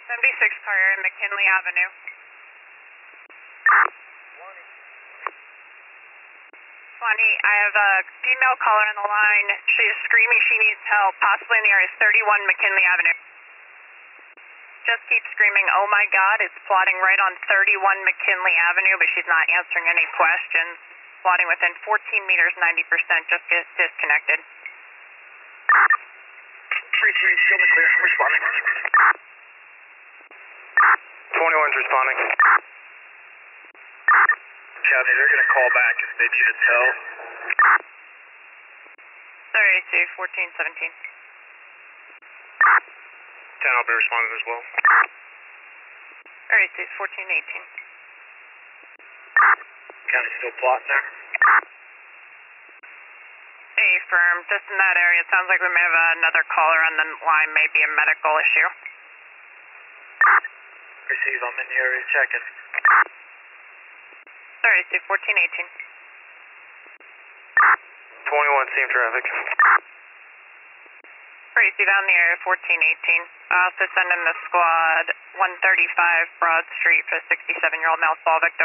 76 car in McKinley Avenue. 20, I have a female caller on the line. She is screaming she needs help, possibly in the area 31 McKinley Avenue. Just keep screaming, oh my God, it's plotting right on 31 McKinley Avenue, but she's not answering any questions. Plotting within 14 meters, 90%, just get disconnected. 3-3, still in the clear, I'm responding. 21's responding. County, they're going to call back if they need a tow. Sorry, AC 1417. 10, I'll be responding as well. Sorry, AC 1418. County still plotting there? Hey, firm, just in that area, it sounds like we may have another caller on the line, maybe a medical issue. Receive, I'm in the area checking. Sorry, AC 1418. 21, same traffic. Crazy down the area 1418. Also sending the squad 135 Broad Street for a 67-year-old male fall victim.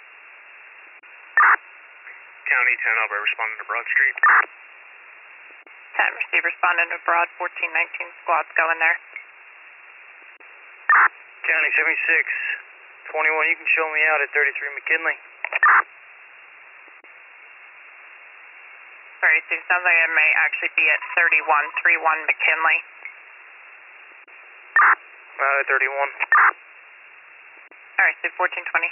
County 10, I'll be responding to Broad Street. 10, receive responding to Broad 1419. Squad's going there. County 76, 21, you can show me out at 33 McKinley. Sorry, Steve, sounds like it may actually be at 31 McKinley. 31. Alright, Steve, 1420.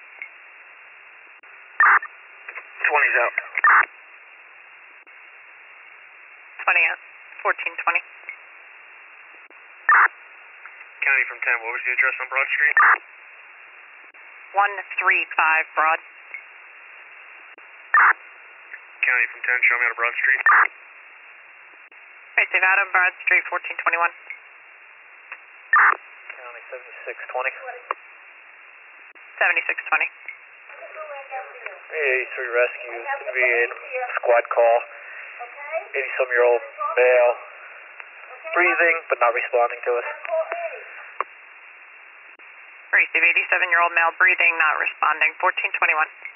20's out. 20 out. 1420. County from 10, what was the address on Broad Street? 135 Broad. County from 10, show me out of Broad Street. Alright, Steve, out of Broad Street, 1421. County 7620. 7620. Hey, 83 Rescue, gonna be in squad call. 80-some-year-old male, breathing but not responding to us. Alright, Steve, 87-year-old male breathing, not responding, 1421.